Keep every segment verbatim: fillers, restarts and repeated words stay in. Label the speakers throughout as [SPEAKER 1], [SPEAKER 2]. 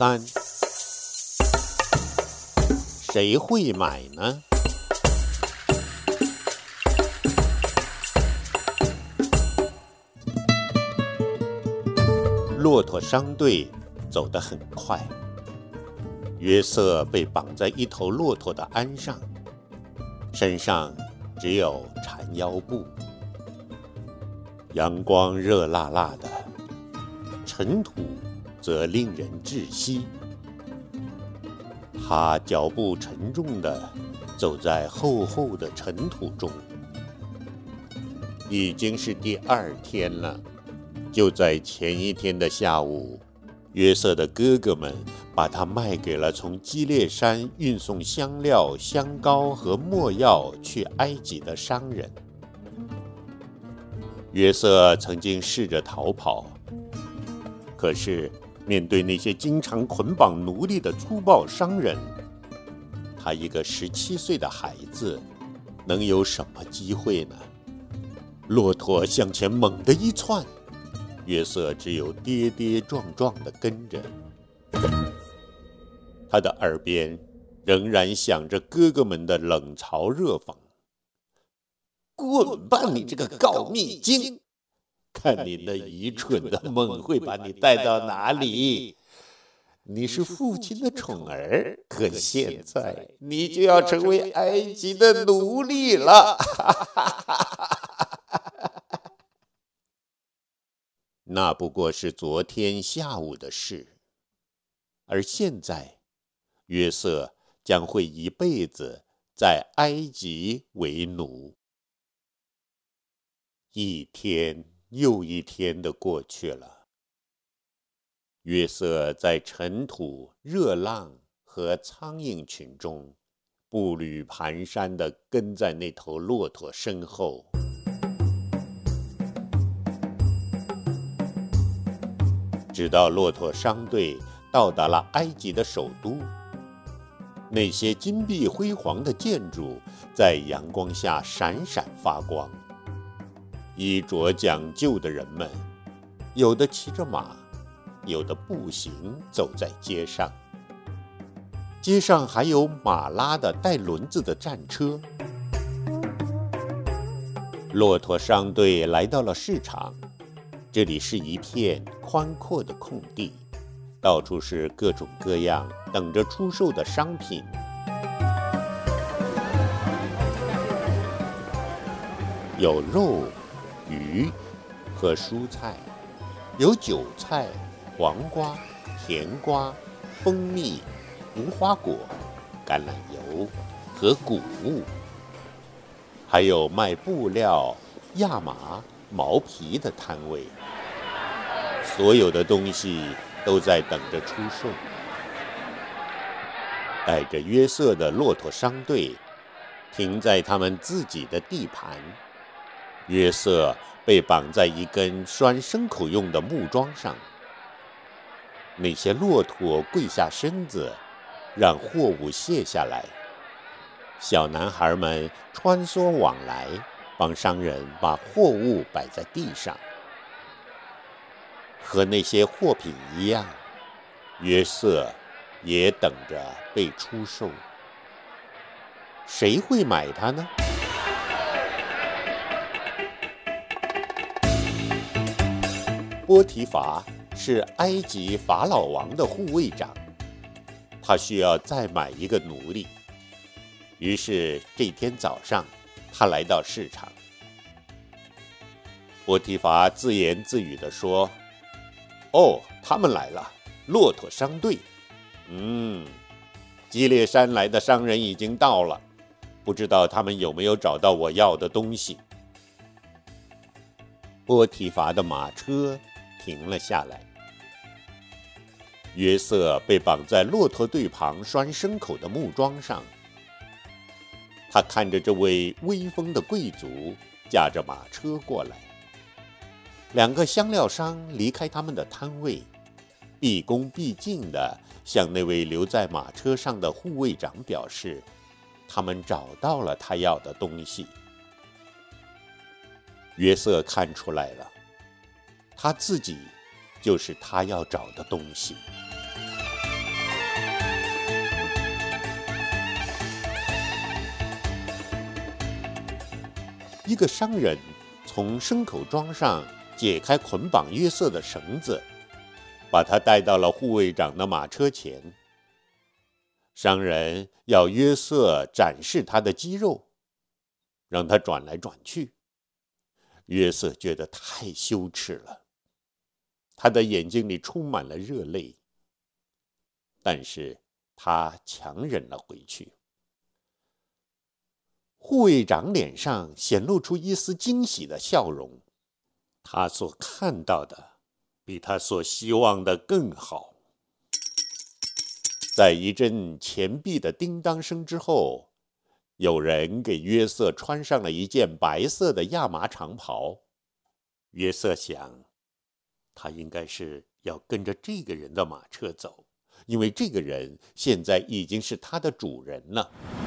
[SPEAKER 1] 三，谁会买呢？骆驼商队走得很快，约瑟被绑在一头骆驼的鞍上，身上只有缠腰布。阳光热辣辣的，尘土则令人窒息。他脚步沉重地走在厚厚的尘土中。已经是第二天了。就在前一天的下午，约瑟的哥哥们把他卖给了从基列山运送香料、香膏和没药去埃及的商人。约瑟曾经试着逃跑，可是面对那些经常捆绑奴隶的粗暴商人，他一个十七岁的孩子能有什么机会呢？骆驼向前猛地一窜，约瑟只有跌跌撞撞地跟着，他的耳边仍然响着哥哥们的冷嘲热讽：“滚吧，你这个告密精！看你那愚蠢的梦会把你带到哪里！你是父亲的宠儿，可现在你就要成为埃及的奴隶了！”那不过是昨天下午的事，而现在，约瑟将会一辈子在埃及为奴。一天又一天的过去了，约瑟在尘土、热浪和苍蝇群中，步履蹒跚地跟在那头骆驼身后。直到骆驼商队到达了埃及的首都，那些金碧辉煌的建筑在阳光下闪闪发光。衣着讲究的人们，有的骑着马，有的步行走在街上。街上还有马拉的带轮子的战车。骆驼商队来到了市场，这里是一片宽阔的空地，到处是各种各样等着出售的商品。有肉、鱼和蔬菜，有韭菜、黄瓜、甜瓜、蜂蜜、无花果、橄榄油和谷物，还有卖布料、亚麻、毛皮的摊位。所有的东西都在等着出售。带着约瑟的骆驼商队停在他们自己的地盘。约瑟被绑在一根拴牲口用的木桩上。那些骆驼跪下身子，让货物卸下来。小男孩们穿梭往来，帮商人把货物摆在地上。和那些货品一样，约瑟也等着被出售。谁会买它呢？波提乏是埃及法老王的护卫长，他需要再买一个奴隶。于是这天早上，他来到市场。波提乏自言自语地说：“哦，他们来了，骆驼商队。嗯，基列山来的商人已经到了，不知道他们有没有找到我要的东西。”波提乏的马车停了下来。约瑟被绑在骆驼队旁拴牲口的木桩上。他看着这位威风的贵族驾着马车过来。两个香料商离开他们的摊位，毕恭毕敬地向那位留在马车上的护卫长表示，他们找到了他要的东西。约瑟看出来了，他自己就是他要找的东西。 一个商人从牲口桩上解开捆绑约瑟的绳子，把他带到了护卫长的马车前。商人要约瑟展示他的肌肉，让他转来转去。约瑟觉得太羞耻了，他的眼睛里充满了热泪，但是他强忍了回去。护卫长脸上显露出一丝惊喜的笑容，他所看到的比他所希望的更好。在一阵钱币的叮当声之后，有人给约瑟穿上了一件白色的亚麻长袍。约瑟想，他应该是要跟着这个人的马车走，因为这个人现在已经是他的主人了。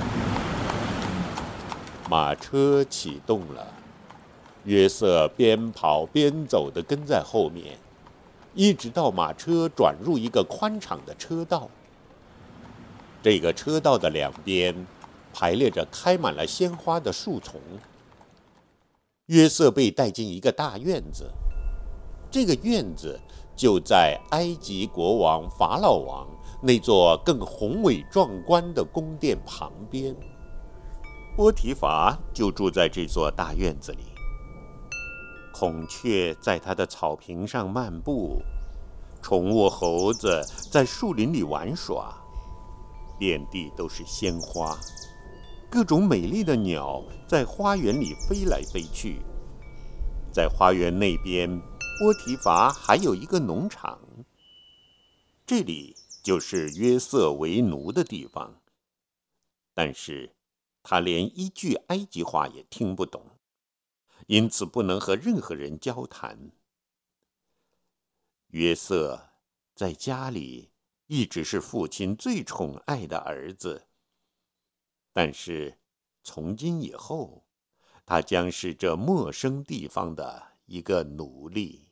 [SPEAKER 1] 马车启动了，约瑟边跑边走地跟在后面，一直到马车转入一个宽敞的车道。这个车道的两边排列着开满了鲜花的树丛。约瑟被带进一个大院子，这个院子就在埃及国王法老王那座更宏伟壮观的宫殿旁边。波提乏就住在这座大院子里。孔雀在他的草坪上漫步，宠物猴子在树林里玩耍，遍地都是鲜花，各种美丽的鸟在花园里飞来飞去。在花园那边，波提乏还有一个农场，这里就是约瑟为奴的地方。但是他连一句埃及话也听不懂，因此不能和任何人交谈。约瑟在家里一直是父亲最宠爱的儿子，但是从今以后，他将是这陌生地方的一个奴隶。